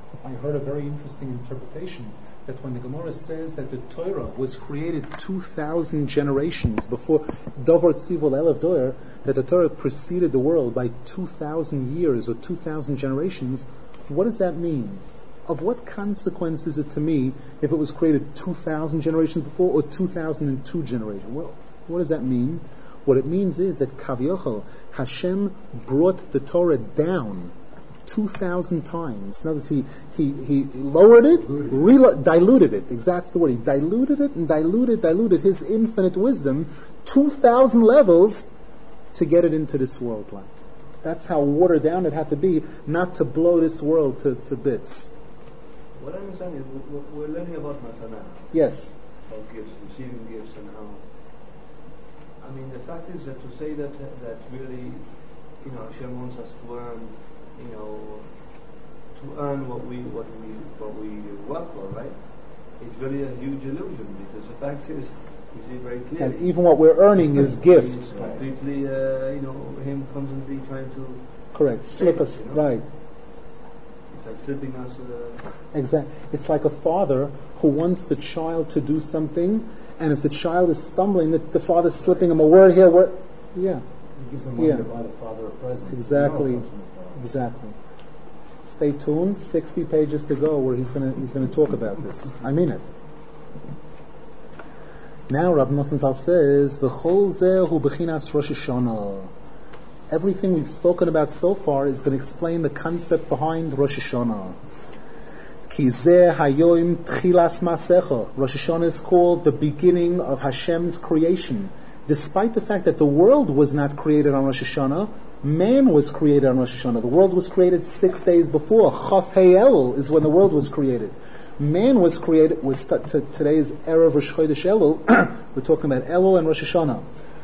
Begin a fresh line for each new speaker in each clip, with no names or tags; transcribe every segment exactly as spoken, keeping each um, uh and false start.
I heard a very interesting interpretation that when the Gemara says that the Torah was created two thousand generations before Dover Tzivol Elev Doyer, that the Torah preceded the world by two thousand years or two thousand generations, what does that mean? Of what consequence is it to me if it was created two thousand generations before or two thousand two generations? Well, what does that mean? What it means is that Kavyochel, Hashem brought the Torah down two thousand times. In other words, he, he, he lowered it, relo- diluted it. Exactly the word. He diluted it and diluted, diluted his infinite wisdom two thousand levels to get it into this world. Like. That's how watered down it had to be, not to blow this world to, to bits.
What I understand is we're learning about Matana.
Yes.
About gifts, receiving gifts and how. I mean, the fact is that to say that that really, you know, Hashem wants us to earn, you know, to earn what we what we what we work for, right? It's really a huge illusion because the fact is, you see very clearly.
And even what we're earning is gift.
It's completely, uh, you know, him constantly trying to.
Correct. Slip us,
you know?
right.
It's like slipping us. Uh,
exactly. It's like a father who wants the child to do something, and if the child is stumbling, the, the father's slipping him a word here, word. Yeah.
He gives him money
Yeah.
to buy the father a present.
Exactly.
You know it comes from the father.
Exactly. Stay tuned. Sixty pages to go, where he's going to he's going to talk about this. I mean it. Now, Rabbi Nosson Zal says, "V'chol zeh hu b'chinas Rosh Hashanah." Everything we've spoken about so far is going to explain the concept behind Rosh Hashanah. Ki zeh hayoim tchilas masecha. Rosh Hashanah is called the beginning of Hashem's creation. Despite the fact that the world was not created on Rosh Hashanah, man was created on Rosh Hashanah. The world was created six days before. Chaf Hei Elul is when the world was created. Man was created, was t- t- today's Erev Rosh Chodesh Elul. We're talking about Elul and Rosh Hashanah.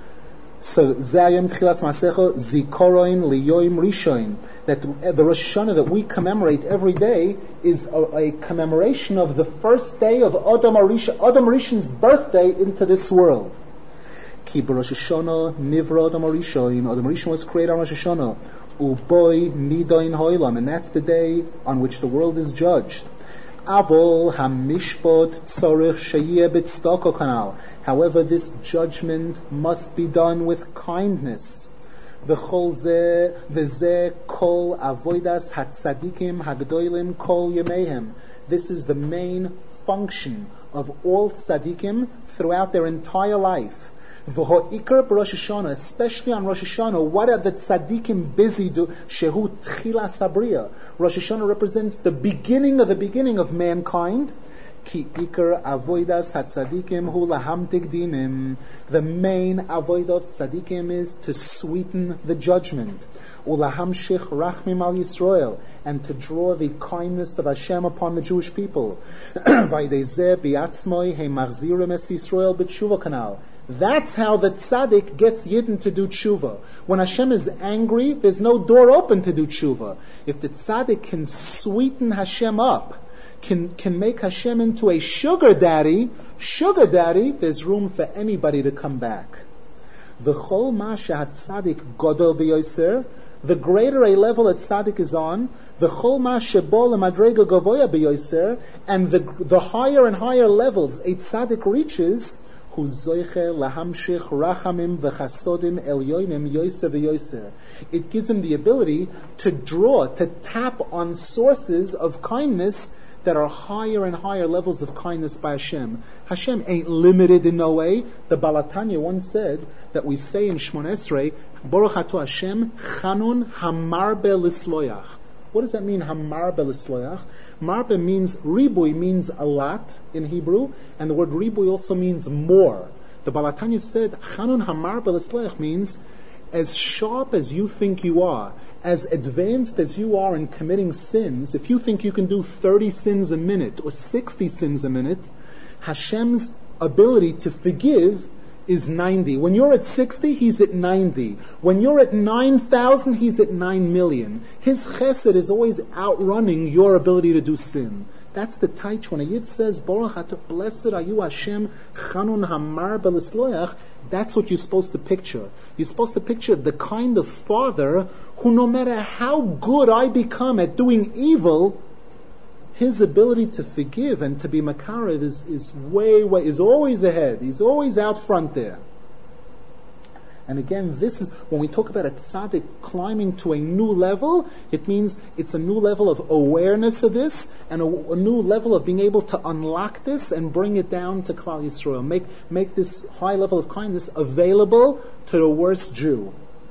So, Zayim Tchilas Masecha Zikoroin Liyoim Rishoin. That the Rosh Hashanah that we commemorate every day is a, a commemoration of the first day of Adam Arisha, Adam Arishan's birthday into this world. Ki Rosh Hashanah Nivra Adam Arishoin. Adam Arishan was created on Rosh Hashanah. Uboy Nidain Hoilam. And that's the day on which the world is judged. Avol hamishpot tzorich sheyeh b'tzedakah kanal. However, this judgment must be done with kindness. V'chol zeh v'zeh kol avodas hatzadikim hagdolim kol yemehem. This is the main function of all tzadikim throughout their entire life. V'ho'ikar b'Rosh Hashanah, especially on Rosh Hashanah, what are the tzaddikim busy do? Shehu tchilas habriya. Rosh Hashanah represents the beginning of the beginning of mankind. Ki ikar avodas hatzadikim hu lahamtik dinim. The main avodah of tzaddikim is to sweeten the judgment. Ulahamshich rachmim al Yisrael, and to draw the kindness of Hashem upon the Jewish people. Vaydezeh biatzmoi he machzirim es Yisrael b'tshuva kanal. That's how the tzaddik gets Yidden to do tshuva. When Hashem is angry, there's no door open to do tshuva. If the tzaddik can sweeten Hashem up, can can make Hashem into a sugar daddy, sugar daddy, there's room for anybody to come back. V'chol ma shehat tzaddik godol b'yoser, the greater a level a tzaddik is on, v'chol ma shebo lemadrega gavoya b'yoser, and the the higher and higher levels a tzaddik reaches, it gives him the ability to draw, to tap on sources of kindness that are higher and higher levels of kindness by Hashem. Hashem ain't limited in no way. The Balatanya once said that we say in Shmon Esrei, Baruch Ato Hashem, Chanun Hamarbe Lisloyach. What does that mean, Hamarbe Lisloyach? Marbe means, ribui means a lot in Hebrew, and the word ribui also means more. The Balatanya said, Chanun Hamarbe Lisloyach means, as sharp as you think you are, as advanced as you are in committing sins, if you think you can do thirty sins a minute or sixty sins a minute, Hashem's ability to forgive is ninety. When you're at sixty, he's at ninety. When you're at nine thousand, he's at nine million. His chesed is always outrunning your ability to do sin. That's the taich. When a Yid says, Baruch Atah, blessed are you Hashem, Chanun Hamar Belisloyach, that's what you're supposed to picture. You're supposed to picture the kind of father who, no matter how good I become at doing evil, his ability to forgive and to be makarev is, is way, way, is always ahead. He's always out front there. And again, this is, when we talk about a tzaddik climbing to a new level, it means it's a new level of awareness of this, and a, a new level of being able to unlock this and bring it down to Klal Yisrael. Make, make this high level of kindness available to the worst Jew.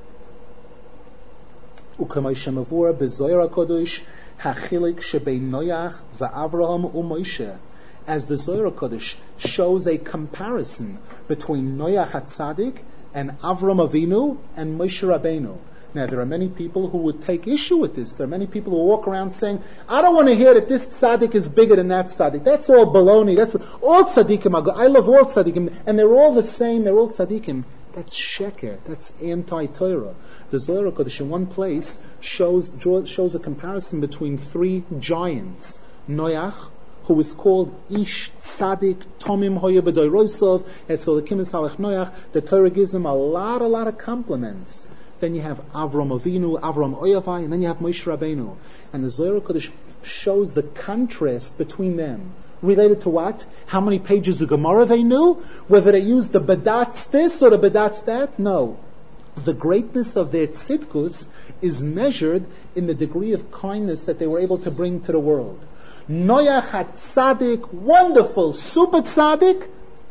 Ukamay Shemavura b'Zohar HaKadosh hachilik shebein Noach va'Avraham u'Moshe. As the Zohar HaKadosh shows a comparison between Noach HaTzadik and Avram Avinu and Moshe Rabbeinu. Now, there are many people who would take issue with this. There are many people who walk around saying, I don't want to hear that this tzaddik is bigger than that tzaddik. That's all baloney. That's all tzaddikim are good. I love all tzaddikim. And they're all the same. They're all tzaddikim. That's sheker. That's anti-Torah. The Zohar HaKadosh in one place shows, draws, shows a comparison between three giants. Noach, who is called Ish Tzadik Tomim Hoya B'Doirosov, Esolakim Esalech Noach. The Torah gives him a lot, a lot of compliments. Then you have Avram Avinu, Avram Oyavai, and then you have Moshe Rabbeinu. And the Zohar HaKadosh shows the contrast between them. Related to what? How many pages of Gemara they knew? Whether they used the Badatz this or the Badatz that? No. The greatness of their tzidkus is measured in the degree of kindness that they were able to bring to the world. Noach HaTzadik, wonderful, super tzaddik,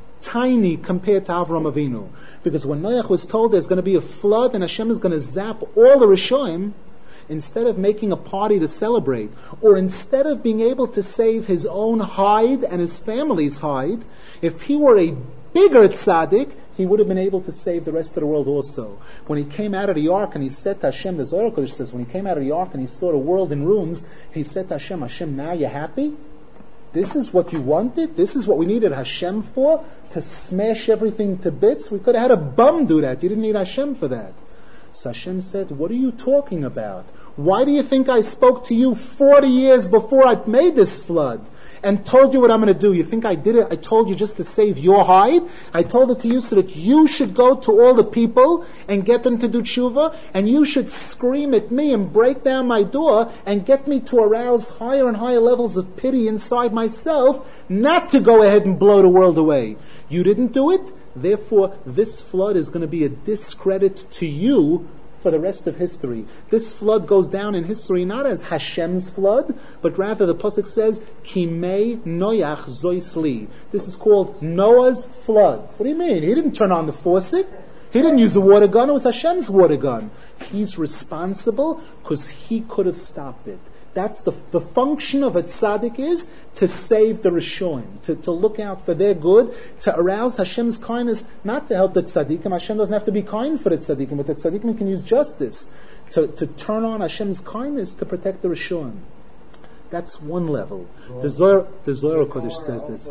tiny compared to Avram Avinu. Because when Noach was told there's going to be a flood and Hashem is going to zap all the Rishoim, instead of making a party to celebrate, or instead of being able to save his own hide and his family's hide, if he were a bigger tzaddik, he would have been able to save the rest of the world also. When he came out of the ark and he said to Hashem, the Zohar HaKadosh says, when he came out of the ark and he saw the world in ruins, he said to Hashem, Hashem, now you're happy? This is what you wanted? This is what we needed Hashem for? To smash everything to bits? We could have had a bum do that. You didn't need Hashem for that. So Hashem said, what are you talking about? Why do you think I spoke to you forty years before I made this flood and told you what I'm going to do? You think I did it? I told you just to save your hide? I told it to you so that you should go to all the people and get them to do tshuva, and you should scream at me and break down my door and get me to arouse higher and higher levels of pity inside myself, not to go ahead and blow the world away. You didn't do it, therefore this flood is going to be a discredit to you for the rest of history. This flood goes down in history not as Hashem's flood, but rather the pasuk says, Kimei Noach Zoisli. This is called Noah's flood. What do you mean? He didn't turn on the faucet. He didn't use the water gun. It was Hashem's water gun. He's responsible because he could have stopped it. That's the the function of a tzaddik, is to save the Rishonim, to, to look out for their good, to arouse Hashem's kindness, not to help the tzaddikim. Hashem doesn't have to be kind for the tzaddikim, but the tzaddikim can use justice to, to turn on Hashem's kindness to protect the Rishonim. That's one level. The Zohar, the Zohar HaKadosh says this.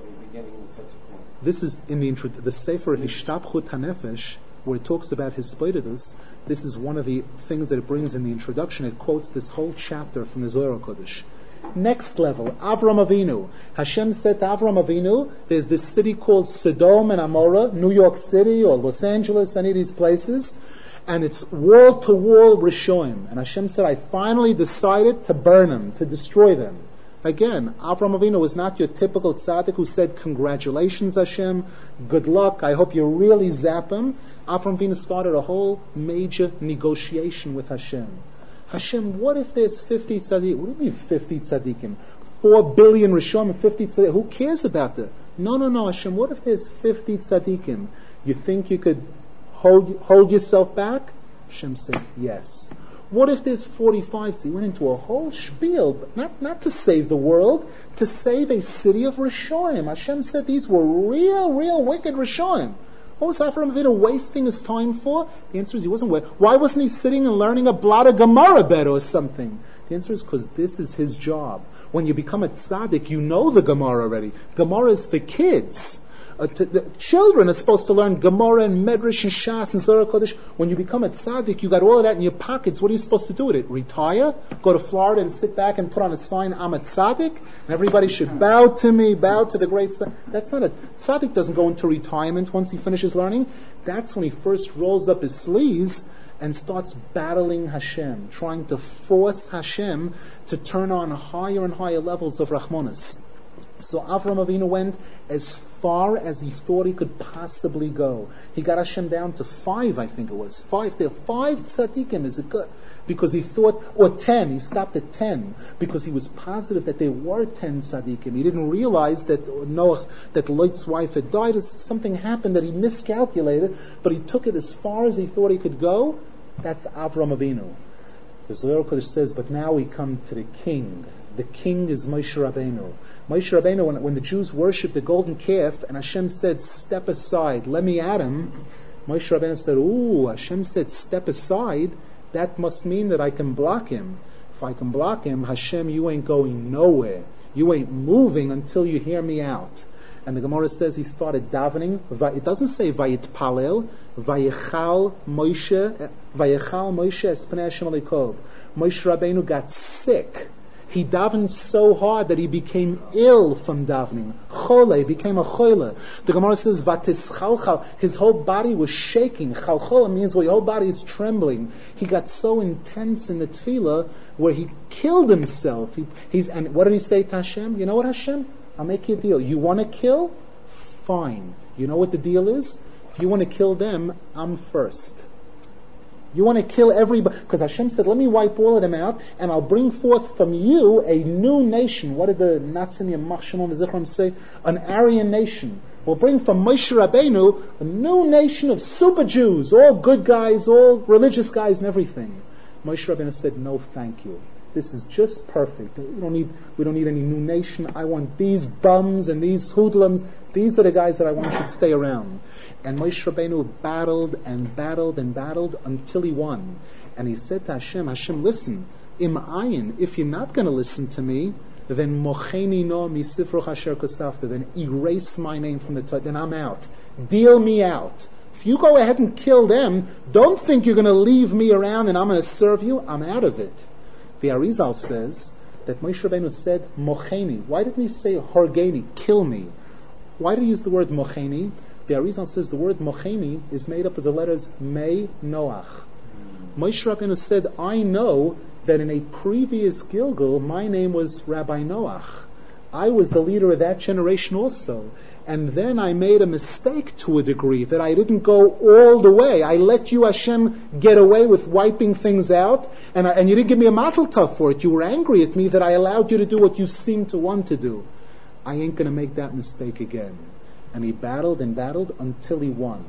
This is in the intro, the Sefer Hishtapchut HaNefesh, where it talks about his spoidedus. This is one of the things that it brings in the introduction. It quotes this whole chapter from the Zohar HaKadosh. Next level, Avram Avinu. Hashem said to Avram Avinu, there's this city called Sodom and Amorah, New York City or Los Angeles, any of these places, and it's wall-to-wall Rishoim. And Hashem said, I finally decided to burn them, to destroy them. Again, Avram Avinu was not your typical tzaddik who said, congratulations Hashem, good luck, I hope you really zap him. Avram Avinu started a whole major negotiation with Hashem. Hashem, what if there's fifty tzaddikim? What do you mean fifty tzaddikim? Four billion Rishon and fifty tzaddikim. Who cares about that? No, no, no, Hashem, what if there's fifty tzaddikim? You think you could hold hold yourself back? Hashem said, yes. What if there's forty-five? So he went into a whole spiel, but not, not to save the world, to save a city of Rishonim. Hashem said these were real, real wicked Rishonim. What was Avram Avinu wasting his time for? The answer is he wasn't. Why wasn't he sitting and learning a blot of Gemara better or something? The answer is because this is his job. When you become a tzaddik, you know the Gemara already. Gemara is for kids. Uh, to, the children are supposed to learn Gemara and Medrash and Shas and Zohar HaKadosh. When you become a tzaddik, you got all of that in your pockets. What are you supposed to do with it? Retire? Go to Florida and sit back and put on a sign, I'm a tzaddik? And everybody should bow to me, bow to the great tzaddik. That's not a... Tzaddik doesn't go into retirement once he finishes learning. That's when he first rolls up his sleeves and starts battling Hashem, trying to force Hashem to turn on higher and higher levels of Rachmanis. So Avram Avinu went as far as he thought he could possibly go. He got Hashem down to five, I think it was. Five. There are five tzaddikim. Is it good? Because he thought, or ten. He stopped at ten because he was positive that there were ten tzaddikim. He didn't realize that Noach, that Lot's wife had died. Something happened that he miscalculated, but he took it as far as he thought he could go. That's Avram Avinu. The Zohar Kodesh says, but now we come to the king. The king is Moshe Rabbeinu. Moshe Rabbeinu, when, when the Jews worshipped the golden calf, and Hashem said, step aside, let me at him, Moshe Rabbeinu said, ooh, Hashem said, step aside, that must mean that I can block him. If I can block him, Hashem, you ain't going nowhere. You ain't moving until you hear me out. And the Gemara says he started davening. It doesn't say Vayitpalel, Vayichal Moshe, Vayichal Moshe Espnei Hashem Alikov. Moshe Rabbeinu got sick. He davened so hard that he became ill from davening. Chole, became a chole. The Gemara says, Vatischalchal, his whole body was shaking. Chalchol means well, your whole body is trembling. He got so intense in the tefillah where he killed himself. He, he's, and what did he say to Hashem? You know what, Hashem? I'll make you a deal. You want to kill? Fine. You know what the deal is? If you want to kill them, I'm first. You want to kill everybody, because Hashem said, let me wipe all of them out, and I'll bring forth from you a new nation. What did the Nazim Yamach Shimon V'Zichron say? An Aryan nation. We'll bring from Moshe Rabbeinu a new nation of super Jews, all good guys, all religious guys and everything. Moshe Rabbeinu said, no thank you. This is just perfect. We don't need, we don't need any new nation. I want these bums and these hoodlums. These are the guys that I want should stay around. And Moshe Rabbeinu battled and battled and battled until he won. And he said to Hashem, Hashem, listen, im ayin, if you're not going to listen to me, then mocheni no misifroch asher kosafta, then erase my name from the Torah, then I'm out. Deal me out. If you go ahead and kill them, don't think you're going to leave me around and I'm going to serve you. I'm out of it. The Arizal says that Moshe Rabbeinu said mocheni. Why didn't he say horgeni, kill me? Why did he use the word mocheni? The Arizal says the word mocheni is made up of the letters Mei Noach. Moshe Rabbeinu said, I know that in a previous Gilgal, my name was Rabbi Noach. I was the leader of that generation also. And then I made a mistake to a degree, that I didn't go all the way. I let you, Hashem, get away with wiping things out, and, I, and you didn't give me a mazel tov for it. You were angry at me that I allowed you to do what you seemed to want to do. I ain't going to make that mistake again. And he battled and battled until he won.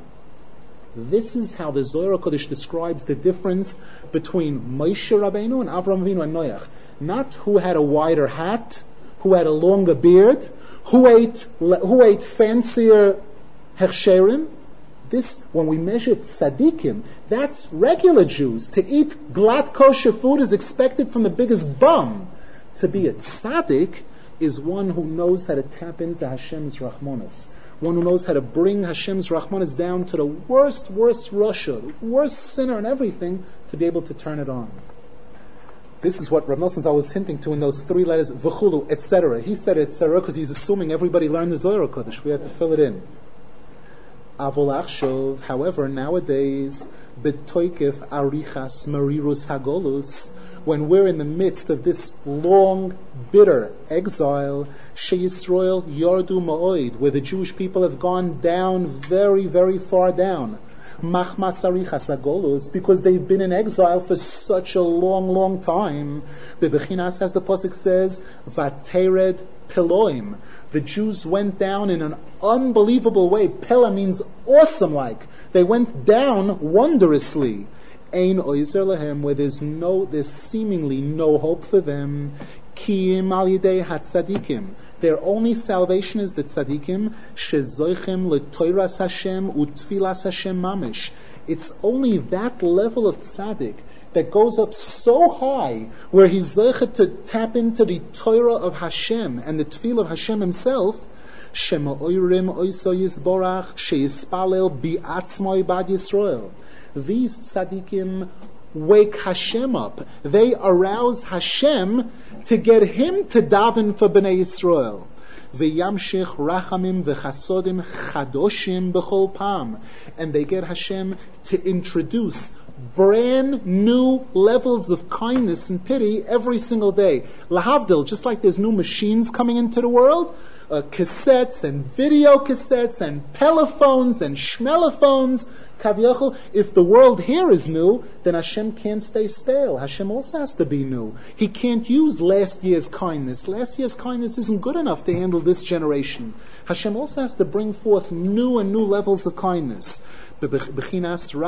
This is how the Zohar Kodesh describes the difference between Moshe Rabbeinu and Avram Avinu and Noach. Not who had a wider hat, who had a longer beard, who ate who ate fancier hechsherim. This, when we measure tzaddikim, that's regular Jews. To eat glatt kosher food is expected from the biggest bum. To be a tzaddik is one who knows how to tap into Hashem's Rahmanas. One who knows how to bring Hashem's Rahmanas down to the worst, worst Russia, the worst sinner and everything, to be able to turn it on. This is what Rav Nosson Zal was hinting to in those three letters, v'chulu, et cetera. He said et cetera because he's assuming everybody learned the Zohar Kodesh. We have to fill it in. Avol achshov, however, nowadays, betoikef arichas marirus hagolus, when we're in the midst of this long, bitter exile, sheYisrael yordu ma'oid, where the Jewish people have gone down very, very far down. Machmas arichas hagolus, because they've been in exile for such a long, long time. The Bechinas, as the Pasuk says, vatered peloim. The Jews went down in an unbelievable way. Pela means awesome like. They went down wondrously. Ein oizer lahem, where there's no, there's seemingly no hope for them. Kiim al yidei hatzadikim. Their only salvation is the tzadikim, shezoichem letoiras Hashem utfilas Hashem mamish. It's only that level of tzadik that goes up so high, where he's zeichet to tap into the Torah of Hashem and the tefillah of Hashem himself. Shema oirim oiso yisborach sheyispalel bi'atzmoi bad Yisrael. These tzadikim wake Hashem up. They arouse Hashem to get him to daven for Bnei Yisrael. V'yamshich rachamim v'chasodim chadoshim b'chol pam. And they get Hashem to introduce brand new levels of kindness and pity every single day. Lahavdil, just like there's new machines coming into the world, uh, cassettes and video cassettes and pelophones and schmelophones, Kaviyachol, if the world here is new, then Hashem can't stay stale. Hashem also has to be new. He can't use last year's kindness. Last year's kindness isn't good enough to handle this generation. Hashem also has to bring forth new and new levels of kindness. We're talking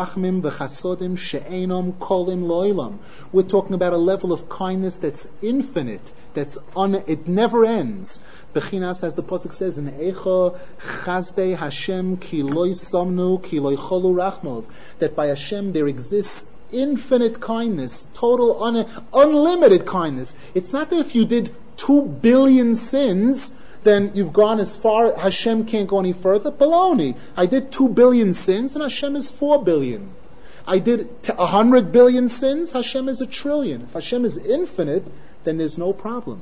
about a level of kindness that's infinite, that's un, it never ends. Bechinas, as the pasuk says in Eicha Chazdei Hashem ki loy samnu ki loy cholu rachmov, that by Hashem there exists infinite kindness, total un, unlimited kindness. It's not that if you did two billion sins, then you've gone as far, Hashem can't go any further. Baloney. I did two billion sins and Hashem is four billion. I did a hundred billion sins, Hashem is a trillion. If Hashem is infinite, then there's no problem.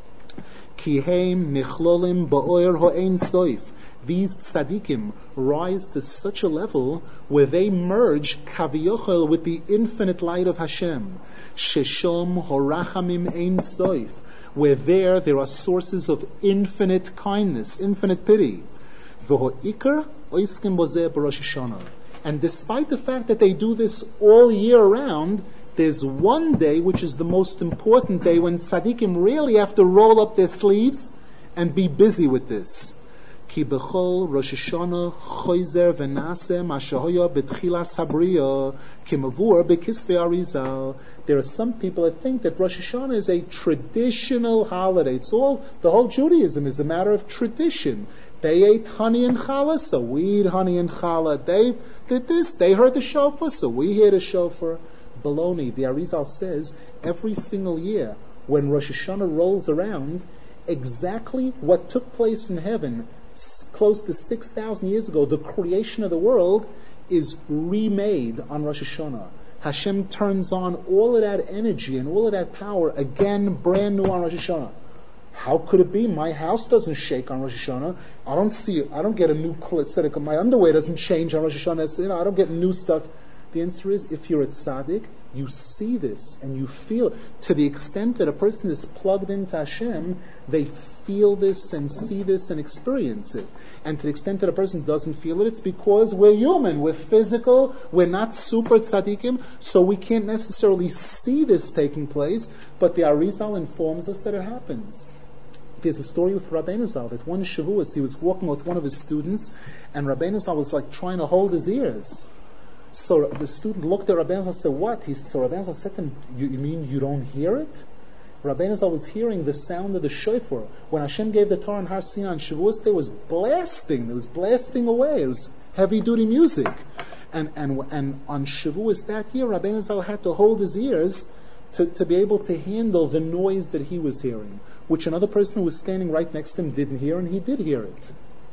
Kiheim nichlolim ba'oir ha'ein soif. These tzaddikim rise to such a level where they merge kaviyochel with the infinite light of Hashem. Sheshom horachamim ein soif. Where there, there are sources of infinite kindness, infinite pity. V'ho'ikar oiskim bozeh b'Rosh Hashanah. And despite the fact that they do this all year round, there's one day which is the most important day when tzaddikim really have to roll up their sleeves and be busy with this. Ki b'chol Rosh Hashanah choizer v'naseh ma shehoya b'tchilas habriya ki mavur b'kisvei Arizal. There are some people that think that Rosh Hashanah is a traditional holiday. It's all, the whole Judaism is a matter of tradition. They ate honey and challah, so we eat honey and challah. They did this, they heard the shofar, so we hear the shofar. Baloney. The Arizal says every single year when Rosh Hashanah rolls around, exactly what took place in heaven s- close to six thousand years ago, the creation of the world, is remade on Rosh Hashanah. Hashem turns on all of that energy and all of that power again, brand new on Rosh Hashanah. How could it be? My house doesn't shake on Rosh Hashanah. I don't see, I don't get a new set of, my underwear doesn't change on Rosh Hashanah. You know, I don't get new stuff. The answer is, if you're a tzaddik, you see this and you feel it. To the extent that a person is plugged into Hashem, they feel this and see this and experience it. And to the extent that a person doesn't feel it, it's because we're human, we're physical, we're not super tzaddikim, so we can't necessarily see this taking place, but the Arizal informs us that it happens. There's a story with Rabbeinu Zal that one Shavuos, he was walking with one of his students, and Rabbeinu Zal was like trying to hold his ears. So the student looked at Rabbeinu Zal and said, what? He, so Rabbeinu Zal said to him, you, you mean you don't hear it? Rabbeinu Zal was hearing the sound of the shofar. When Hashem gave the Torah in Har Sinai on Shavuos, there was blasting. There was blasting away. It was heavy-duty music. And, and, and on Shavuos that year, Rabbeinu Zal had to hold his ears to, to be able to handle the noise that he was hearing, which another person who was standing right next to him didn't hear, and he did hear it.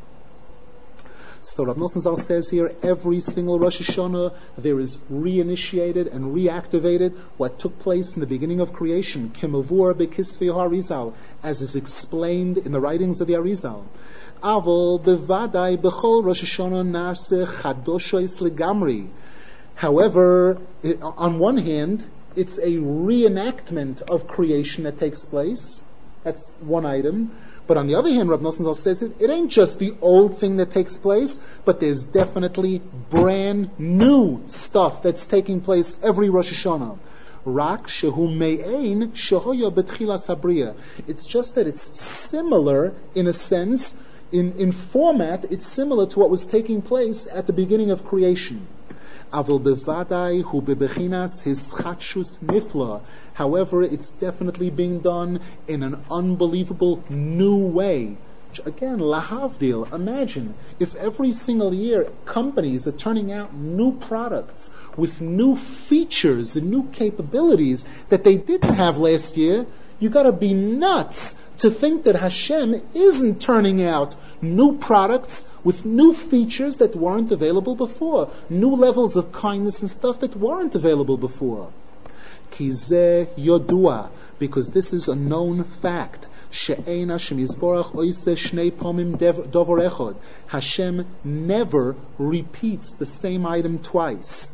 So Rav Nosson Zal says here, every single Rosh Hashanah there is reinitiated and reactivated what took place in the beginning of creation, Kimavur Bekisvei Arizal, as is explained in the writings of the Arizal. Avol bevadai bechol Rosh Hashanah nase chadoshois legamri. However, it, on one hand, it's a reenactment of creation that takes place. That's one item. But on the other hand, Rav Nosson Zal says it, it ain't just the old thing that takes place, but there's definitely brand new stuff that's taking place every Rosh Hashanah. Rak shehu me'ein shehoya betchilas habriya. It's just that it's similar in a sense, in, in format, it's similar to what was taking place at the beginning of creation. Avol bevadai hu bebechinas hischatshus nifla. However, it's definitely being done in an unbelievable new way. Again, lahavdil. Imagine if every single year companies are turning out new products with new features and new capabilities that they didn't have last year. You got to be nuts to think that Hashem isn't turning out new products with new features that weren't available before, new levels of kindness and stuff that weren't available before. Kizeh yodua, because this is a known fact. She'ein Hashem Yisborach oiseh shnei pomim dover echad. Hashem never repeats the same item twice.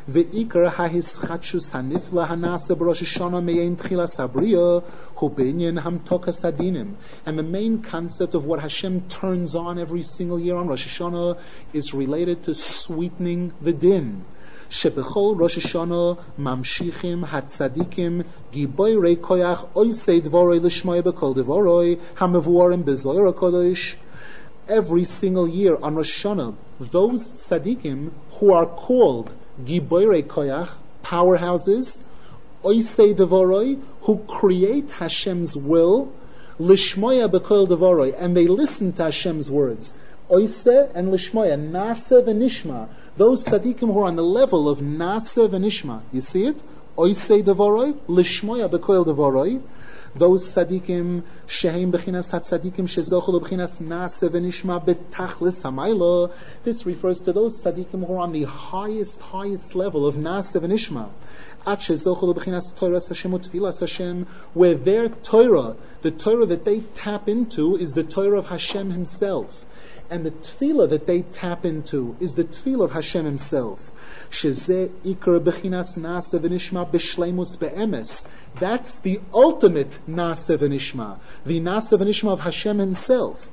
Ve'ikar hahischatshus hanifla hanasa b'Rosh Hashanah me'ein tchilas habriya hu b'inyan hamtokas hadinim. And the main concept of what Hashem turns on every single year on Rosh Hashanah is related to sweetening the din. Shebechol Rosh Hashanah mamshichim hatzadikim giboyrei koyach oisei dvoroi l'shmoy b'kol dvoroi hamevuarim b'zoyer HaKadosh. Every single year on Rosh Hashanah, those tzadikim who are called giboyrei koyach, powerhouses, oisei dvoroi, who create Hashem's will, l'shmoya b'kol dvoroi, and they listen to Hashem's words. Oiseh and l'shmoya, nasa v'nishma. Those tzaddikim who are on the level of nasa v'nishma. You see it? Oisei devoroi, l'shmoya b'koil devoroi. Those tzaddikim shehem b'chinas hatzaddikim shezochel b'chinas nasa v'nishma b'tachlis hamayla. This refers to those tzaddikim who are on the highest, highest level of nasa v'nishma. At shezochel b'chinas Torah Hashem utfilas Hashem, where their Torah, the Torah that they tap into, is the Torah of Hashem Himself. And the tefillah that they tap into is the tefillah of Hashem Himself. Shezeh ikar bechinas nasa v'nishma b'shleimus be'emes. That's the ultimate nasa v'nishma, the nasa v'nishma of Hashem Himself.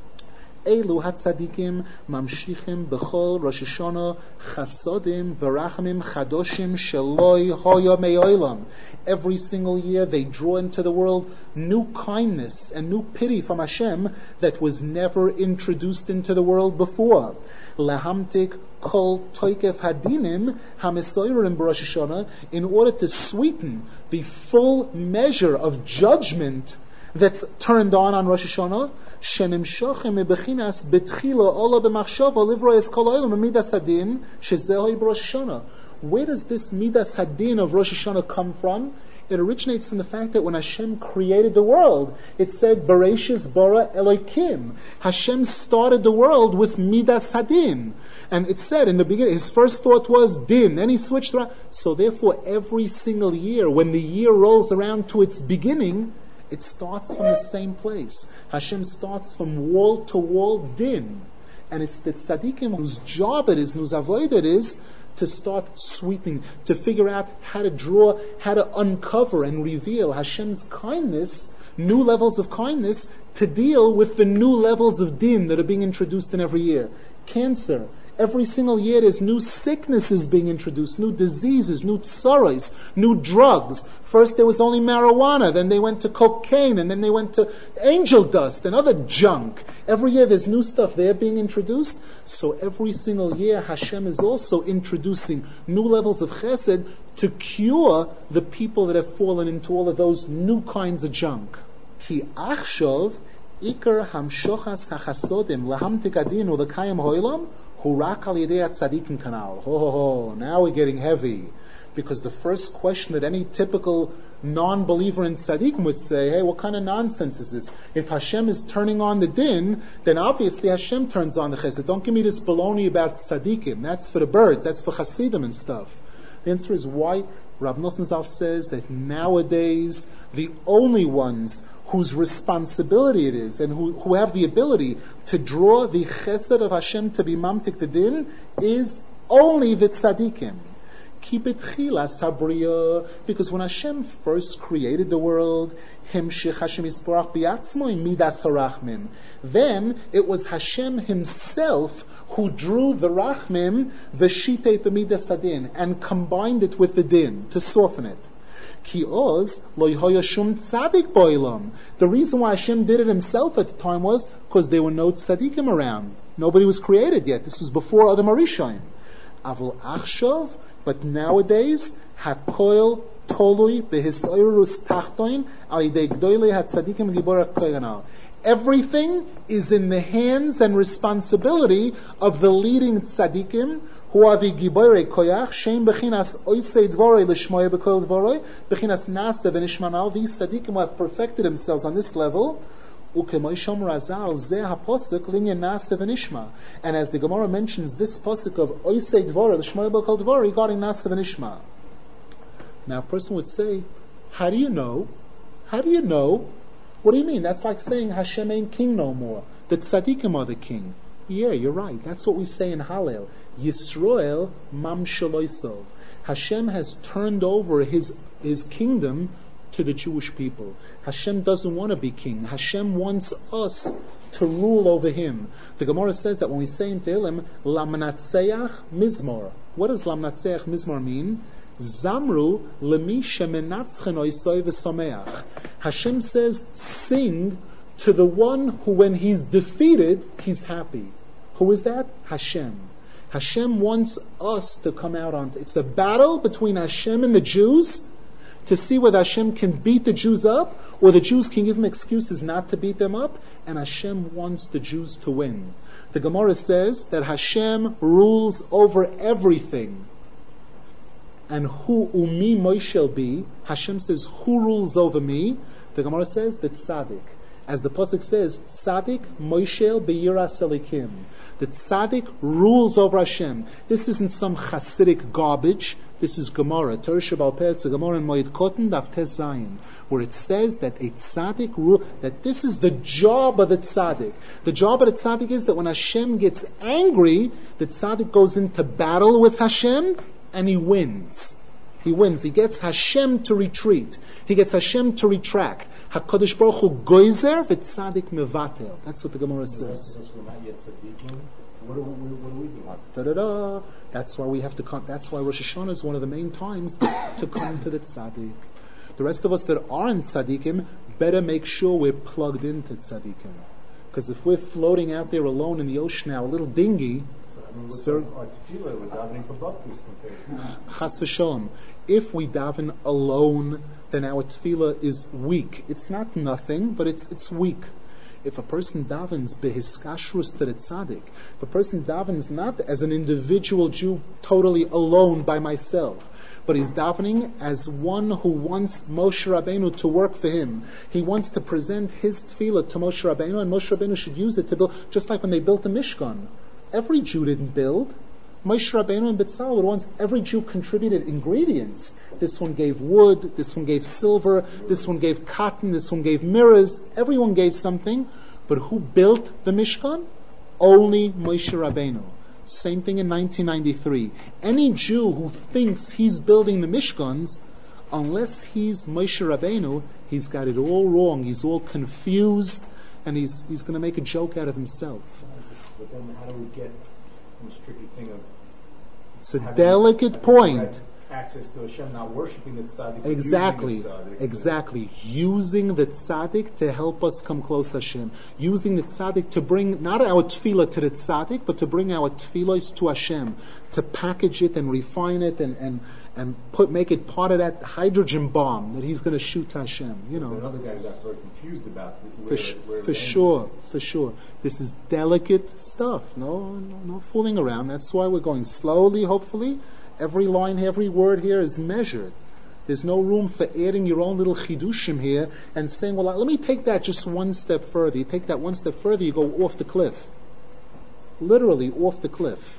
Elu hatzadikim mamshichim b'chol Rosh Hashanah chasodim v'rachamim chadoshim sheloi hoya me'olam. Every single year they draw into the world new kindness and new pity from Hashem that was never introduced into the world before. Lahamtik kol toikef hadinim hamisoyrim b'Rosh Hashanah, in order to sweeten the full measure of judgment that's turned on on Rosh Hashanah. Shenim shochem bechinas betchila ola b'machshava livro es kol olam midas hadin shezehoy b'Rosh Hashanah. Where does this midas hadin of Rosh Hashanah come from? It originates from the fact that when Hashem created the world, it said, Bereshis bara Elokim. Hashem started the world with midas hadin. And it said in the beginning, his first thought was din, then he switched around. So therefore, every single year, when the year rolls around to its beginning, it starts from the same place. Hashem starts from wall to wall din. And it's the tzaddikim whose job it is, whose avoid it is, to start sweetening, to figure out how to draw, how to uncover and reveal Hashem's kindness, new levels of kindness, to deal with the new levels of din that are being introduced in every year. Cancer. Every single year there's new sicknesses being introduced, new diseases, new tsaros, new drugs. First there was only marijuana, then they went to cocaine, and then they went to angel dust and other junk. Every year there's new stuff there being introduced. So every single year Hashem is also introducing new levels of chesed to cure the people that have fallen into all of those new kinds of junk. Ki achshov ikar hamshochas hachasodim lahamtik adinu l'kayim hoilam hurak al yedei tzadikim kanal. Ho ho ho! Now we're getting heavy, because the first question that any typical non-believer in tzaddikim would say, hey, what kind of nonsense is this? If Hashem is turning on the din, then obviously Hashem turns on the chesed. Don't give me this baloney about tzaddikim. That's for the birds. That's for chasidim and stuff. The answer is why Rav Nosson Zal says that nowadays the only ones whose responsibility it is and who, who have the ability to draw the chesed of Hashem to be mamtik the din is only the tzaddikim. Keep it chilas habriya, because when Hashem first created the world, himshich Hashem yisparach biatzmo midas harachmim. Then it was Hashem Himself who drew the rachmim v'shitei b'midas hadin and combined it with the din to soften it. Ki oz lo yhoya shum tzadik bo'ilam. The reason why Hashem did it Himself at the time was because there were no tzadikim around. Nobody was created yet. This was before Adam Arishain. Avol achshav. But nowadays, hakoil tolui behisoirus tachtoin al yidei gdoilei hatzadikim giborak koyanal. Everything is in the hands and responsibility of the leading tzadikim, who are the giborei koyach, shein bechinas oisei dvorei l'shmoya b'kol dvorei, bechinas nasa v'nishmanal. These tzadikim who have perfected themselves on this level. And as the Gemara mentions this pasuk of Oisei Dvorah, the Shmoya B'Kol Dvorah, regarding Nasa v'Nishma. Now a person would say, how do you know? How do you know? What do you mean? That's like saying Hashem ain't king no more. The tzaddikim are the king. Yeah, you're right. That's what we say in Hallel. Yisroel mam shaloisov. Hashem has turned over his, his kingdom to the Jewish people. Hashem doesn't want to be king. Hashem wants us to rule over him. The Gemara says that when we say in Tehillim, Lamnatseach Mizmor. What does Lamnatseach Mizmor mean? Zamru lemi shemenatzchen oisoi v'someach. Hashem says, sing to the one who when he's defeated, he's happy. Who is that? Hashem. Hashem wants us to come out on, it's a battle between Hashem and the Jews to see whether Hashem can beat the Jews up or the Jews can give him excuses not to beat them up, and Hashem wants the Jews to win. The Gemara says that Hashem rules over everything. And who umi Moishel be? Hashem says, who rules over me? The Gemara says that Tzaddik. As the Pasuk says, Tzaddik Moishel beyiras elikim. The Tzaddik rules over Hashem. This isn't some Hasidic garbage. This is Gemara. Torah Sheba'al Peh, it's a Gemara in Moed Kotten, Daf Tes Zayin, where it says that a Tzaddik rule, that this is the job of the Tzaddik. The job of the Tzaddik is that when Hashem gets angry, the Tzaddik goes into battle with Hashem, and he wins. He wins. He gets Hashem to retreat. He gets Hashem to retract. HaKadosh Baruch Hu goizer v'tzadik mevatel. That's what the Gemara says.
Since we're not yet tzaddikim, what do we, what do we do?
Da-da-da. That's why we have to come. That's why Rosh Hashanah is one of the main times to come to the tzaddik. The rest of us that aren't tzaddikim better make sure we're plugged into tzaddikim. Because if we're floating out there alone in the ocean now, a little dinghy,
I mean,
it's
with
very
our tefillah, we're davening for baptist compared.
Chas v'shalom. If we daven alone, then our tefillah is weak. It's not nothing, but it's it's weak. If a person davens behiskashrus to the tzaddik, if a person davens not as an individual Jew, totally alone by myself, but he's davening as one who wants Moshe Rabbeinu to work for him. He wants to present his tefillah to Moshe Rabbeinu, and Moshe Rabbeinu should use it to build, just like when they built the Mishkan. Every Jew didn't build. Moshe Rabbeinu and Betzalel were the ones, every Jew contributed ingredients. This one gave wood, this one gave silver, this one gave cotton, this one gave mirrors. Everyone gave something. But who built the Mishkan? Only Moshe Rabbeinu. Same thing in nineteen ninety-three. Any Jew who thinks he's building the Mishkans, unless he's Moshe Rabbeinu, he's got it all wrong. He's all confused, and he's he's going to make a joke out of himself.
But then how do we get from this tricky thing of
It's a delicate point.
Access to Hashem, not worshiping the tzaddik, but
Exactly,
using the tzaddik.
exactly. Using the tzaddik to help us come close to Hashem. Using the tzaddik to bring not our tefillah to the tzaddik, but to bring our tefillahs to Hashem. To package it and refine it and and and put make it part of that hydrogen bomb that He's going to shoot to Hashem. You know.
There's another guy who got very confused about it.
For, sh- for sure, for sure. This is delicate stuff. No, no, no fooling around. That's why we're going slowly, hopefully. Every line, every word here is measured. There's no room for adding your own little chidushim here and saying, well, let me take that just one step further. You take that one step further, you go off the cliff. Literally off the cliff.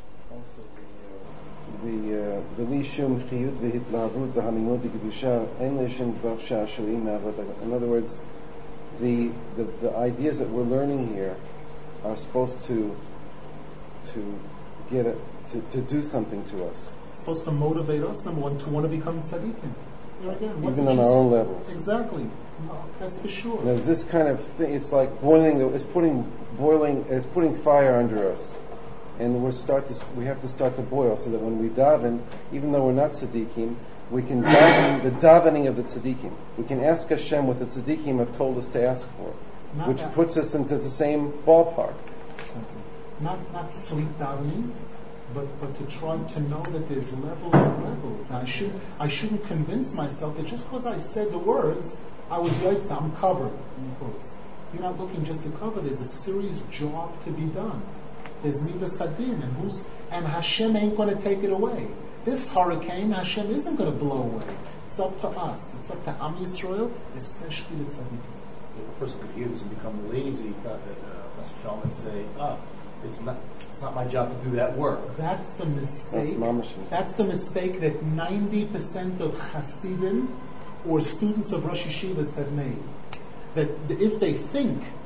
The Velishum Chiyut Vehitlavut V'Hamimut Kedusha Ein Leishim Dvar Sha'ashurim Ma'avot. In other words, the, the the ideas that we're learning here are supposed to to get it to, to do something to us.
It's supposed to motivate us, number one, to want to become tzaddikim. You know, again, what's
Even
it
on
just-
our own levels.
Exactly. No, that's for sure.
Now, this kind of thing, it's like boiling. The, it's putting boiling. It's putting fire under us, and we start to. We have to start to boil so that when we daven, even though we're not tzaddikim, we can daven the davening of the tzaddikim. We can ask Hashem what the tzaddikim have told us to ask for,
Not
which
that-
puts us into the same ballpark.
Exactly. Not not sleep davening, but but to try to know that there's levels and levels. I should I shouldn't convince myself that just because I said the words, I was right. I'm covered. In quotes. You're not looking just to cover. There's a serious job to be done. There's midas hadin, and who's and Hashem ain't going to take it away. This hurricane, Hashem isn't going to blow away. It's up to us. It's up to Am Yisrael, especially the tzaddikim.
A person could hear this and become lazy, uh, uh, Mister Shalom, and say, ah, it's not, it's not my job to do that work.
That's the mistake.
That's mamash.
That's the mistake that ninety percent of Hasidim or students of Rosh Yeshivas have made. That if they think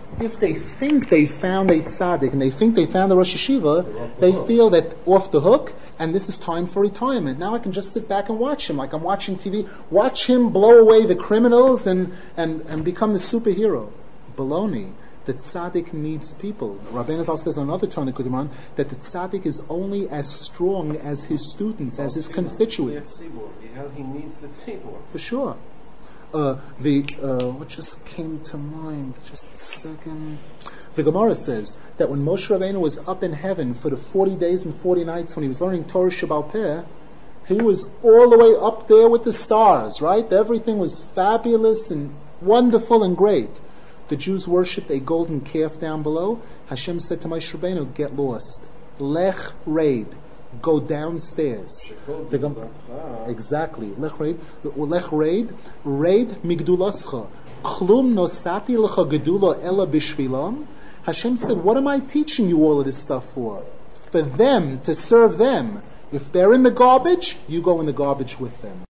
If they think they found a tzaddik and they think they found the Rosh Yeshiva, they feel that off the hook, and this is time for retirement. Now I can just sit back and watch him like I'm watching T V. Watch him blow away the criminals and, and, and become the superhero. Baloney. The tzaddik needs people. Rabbeinu Zal says on another turn in Kudiman that the tzaddik is only as strong as his students, as his constituents.
He needs the tzibur.
For sure. Uh, the uh, what just came to mind? Just a second. The Gemara says that when Moshe Rabbeinu was up in heaven for the forty days and forty nights when he was learning Torah Shebaal Peh, he was all the way up there with the stars, right? Everything was fabulous and wonderful and great. The Jews worshipped a golden calf down below. Hashem said to Moshe Rabbeinu, get lost. Lech Reid. Go downstairs. The Gem- exactly. Lech Reid. Lech Reid. Reid migdulascha. Klum nosati lecha gedula ela bishvilam. Hashem said, what am I teaching you all of this stuff for? For them, to serve them. If they're in the garbage, you go in the garbage with them.